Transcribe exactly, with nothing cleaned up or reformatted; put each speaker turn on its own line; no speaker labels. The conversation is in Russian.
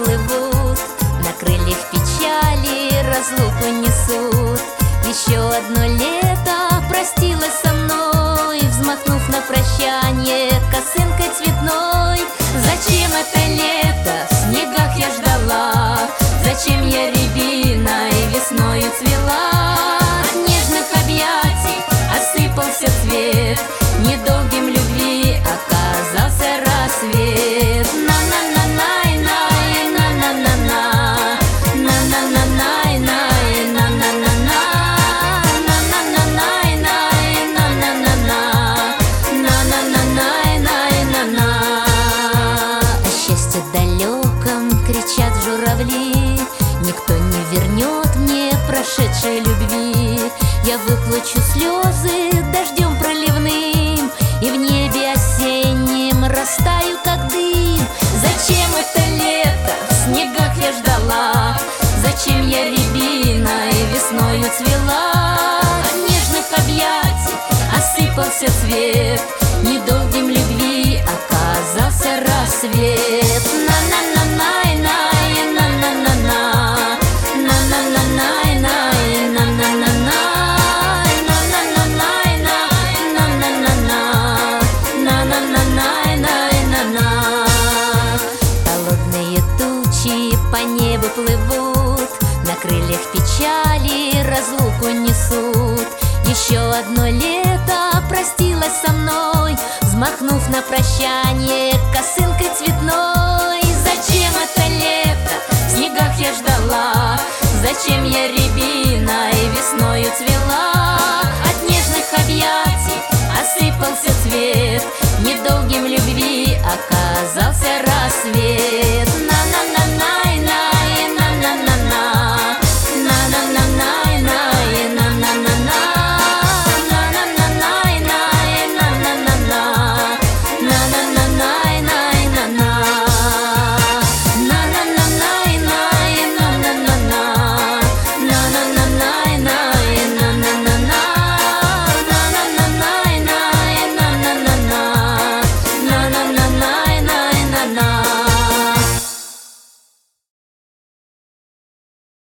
плывут, на крыльях печали разлуку несут. Еще одно лето простилась со мной, взмахнув на прощание косынкой цветной. Зачем это лето в снегах я ждала? Зачем я рябиной весною цвела? От нежных объятий осыпался цвет, недолгим любви оказался рассвет. На-на-на-най-най, на-на-на-на, на-на-на-най-най, на-на-на-на, на-на-на-най-най, на-на-на-на, на-на-на-най-най-на-на. О счастье далеком кричат журавли, никто не вернет мне прошедшей любви. Я выплачу слезы дождем проливным, и в небе осеннем растаю, как дым. Зачем это лето в снегах я ждала? Зачем я рябиной весною цвела? От нежных объятий осыпался цвет, недолгим любви оказался рассвет. На-на-на-най-най, на-на-на-на, на-на-на-най-най, на-на-на-на, на-на-на-най-най, на-на-на-най-най-на-на. Холодные тучи по небу плывут, на крыльях печали разлуку несут. Еще одно лето простилась со мной, взмахнув на прощание косынкой цветной. Зачем это лето в снегах я ждала? Зачем я рябиной весною цвела? От нежных объятий осыпался цвет, недолгим любви оказался